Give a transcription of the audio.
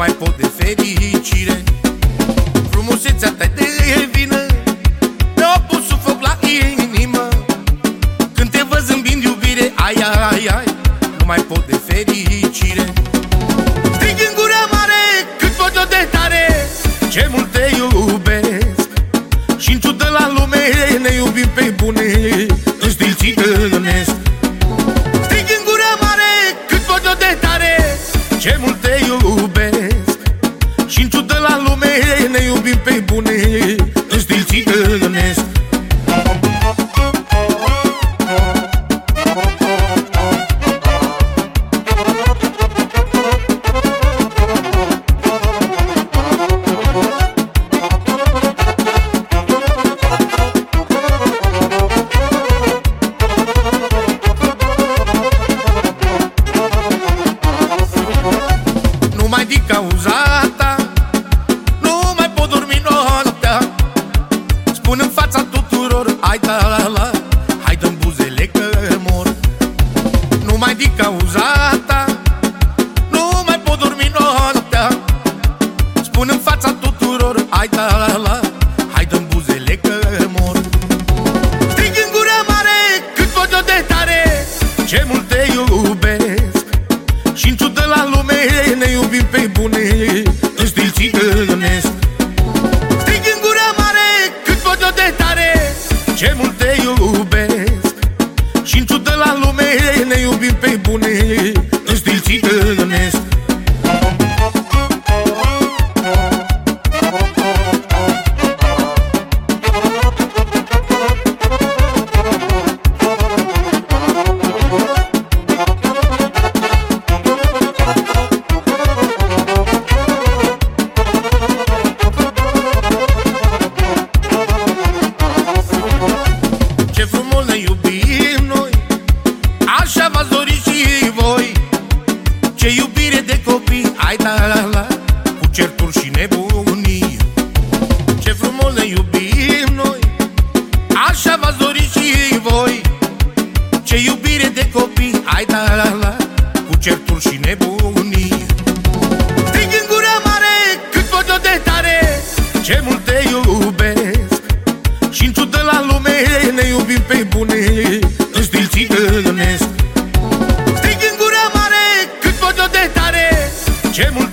mai pot de fericire. Frumusețea ta de vină mi-a pus sub foc la inimă. Când te văd zâmbind iubire, ai, ai, ai, nu mai pot de fericire. Strig în gura mare cât pot eu de tare, ce mult te iubesc. Și-n ciudă la lume ne iubim pe bune, în stil țigănesc. Strig în gura mare cât pot eu de tare, ce mult te iubesc. Și-n ciudă la lume ne iubim pe bune, în stil țigănesc. Din cauza ta nu mai pot dormi noaptea. Spun în fața tuturor, hai da la la, hai dă-mi buzele că mor. Numai din cauza ta nu mai pot dormi noaptea. Spun în fața tuturor, hai da la la, hai dă-mi buzele că mor. Strig în gura mare cât pot eu de tare, ce mult te iubesc. Și-n ciudă la lume ne iubim pe bune, în stil țigănesc. Strig în gura mare cât pot eu de tare, ce mult te iubesc. Și-n ciudă la lume ne iubim pe bune, în stil țigănesc. Ce frumos ne iubim noi, așa v-ați dorit și voi. Ce iubire de copii, ai da la la, cu certuri și nebunii. Ce frumos ne iubim noi, așa v-ați dorit și voi. Ce iubire de copii, ai da la la, cu certuri și nebunii. Strig în gura mare cât pot eu de tare, ce mult te iubesc. Și-n ciudă la lume ne iubim pe bune, în stil țigănesc. Strig în gura mare cât pot eu de tare, ce mult